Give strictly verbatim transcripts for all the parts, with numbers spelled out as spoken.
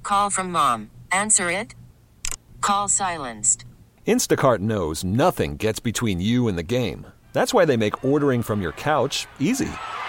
call from mom. Answer it. Call silenced. Instacart knows nothing gets between you and the game. That's why they make ordering from your couch easy.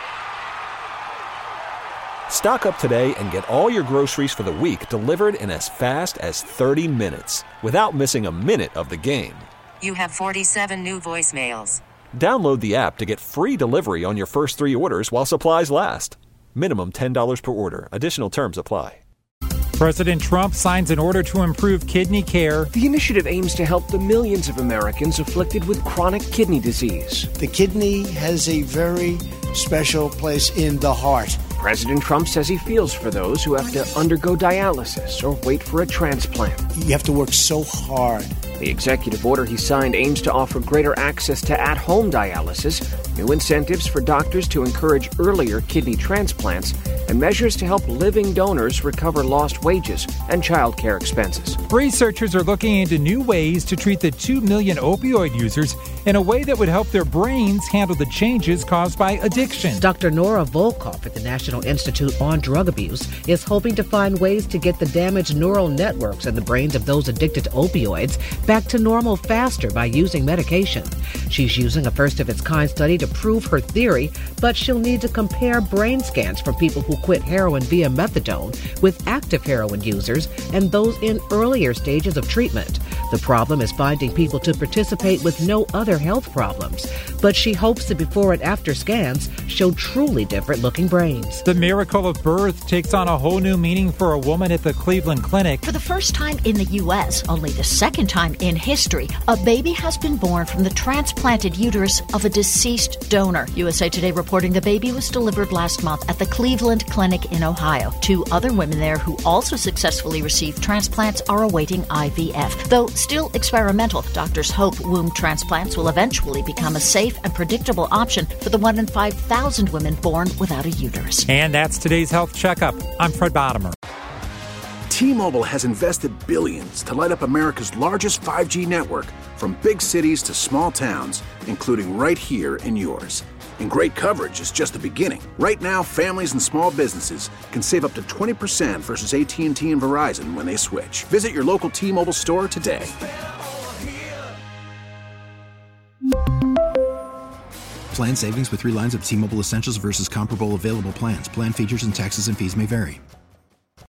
Stock up today and get all your groceries for the week delivered in as fast as thirty minutes without missing a minute of the game. You have forty-seven new voicemails. Download the app to get free delivery on your first three orders while supplies last. Minimum ten dollars per order. Additional terms apply. President Trump signs an order to improve kidney care. The initiative aims to help the millions of Americans afflicted with chronic kidney disease. The kidney has a very special place in the heart. President Trump says he feels for those who have to undergo dialysis or wait for a transplant. You have to work so hard. The executive order he signed aims to offer greater access to at-home dialysis, new incentives for doctors to encourage earlier kidney transplants, and measures to help living donors recover lost wages and child care expenses. Researchers are looking into new ways to treat the two million opioid users in a way that would help their brains handle the changes caused by addiction. Doctor Nora Volkoff at the National Institute on Drug Abuse is hoping to find ways to get the damaged neural networks in the brains of those addicted to opioids back to normal faster by using medication. She's using a first-of-its-kind study to prove her theory, but she'll need to compare brain scans from people who quit heroin via methadone with active heroin users and those in earlier stages of treatment. The problem is finding people to participate with no other health problems, but she hopes that before and after scans show truly different-looking brains. The miracle of birth takes on a whole new meaning for a woman at the Cleveland Clinic. For the first time in the U S, only the second time in history, a baby has been born from the transplanted uterus of a deceased donor. U S A Today reporting the baby was delivered last month at the Cleveland Clinic in Ohio. Two other women there who also successfully received transplants are awaiting I V F. Though still experimental, doctors hope womb transplants will eventually become a safe and predictable option for the one in five thousand women born without a uterus. And that's today's Health Checkup. I'm Fred Bottomer. T-Mobile has invested billions to light up America's largest five G network, from big cities to small towns, including right here in yours. And great coverage is just the beginning. Right now, families and small businesses can save up to twenty percent versus A T and T and Verizon when they switch. Visit your local T-Mobile store today. Plan savings with three lines of T-Mobile Essentials versus comparable available plans. Plan features and taxes and fees may vary.